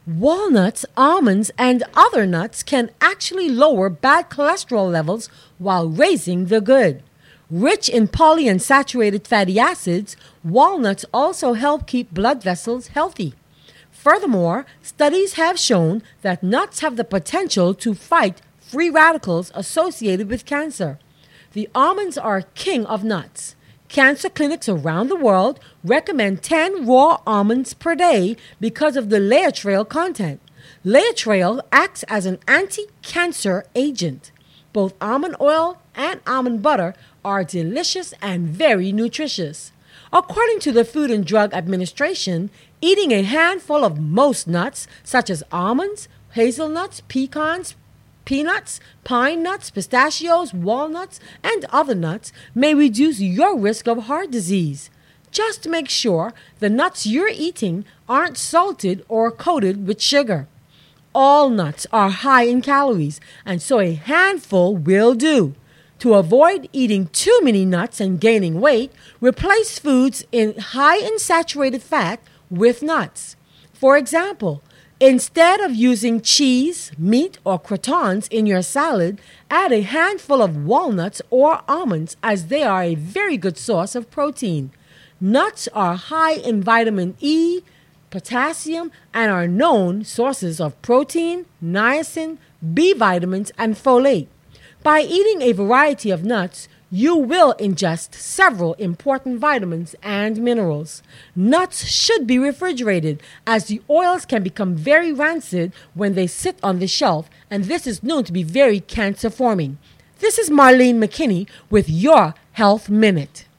Walnuts, almonds, and other nuts can actually lower bad cholesterol levels while raising the good. Rich in polyunsaturated fatty acids, walnuts also help keep blood vessels healthy. Furthermore, studies have shown that nuts have the potential to fight free radicals associated with cancer. The almonds are king of nuts. Cancer clinics around the world recommend 10 raw almonds per day because of the Laetrile content. Laetrile acts as an anti-cancer agent. Both almond oil and almond butter are delicious and very nutritious. According to the Food and Drug Administration, eating a handful of most nuts, such as almonds, hazelnuts, pecans, peanuts, pine nuts, pistachios, walnuts, and other nuts may reduce your risk of heart disease. Just make sure the nuts you're eating aren't salted or coated with sugar. All nuts are high in calories, and so a handful will do. To avoid eating too many nuts and gaining weight, replace foods high in saturated fat with nuts. For example, instead of using cheese, meat, or croutons in your salad, add a handful of walnuts or almonds as they are a very good source of protein. Nuts are high in vitamin E, potassium, and are known sources of protein, niacin, B vitamins, and folate. By eating a variety of nuts, you will ingest several important vitamins and minerals. Nuts should be refrigerated, as the oils can become very rancid when they sit on the shelf, and this is known to be very cancer-forming. This is Marlene McKinney with your Health Minute.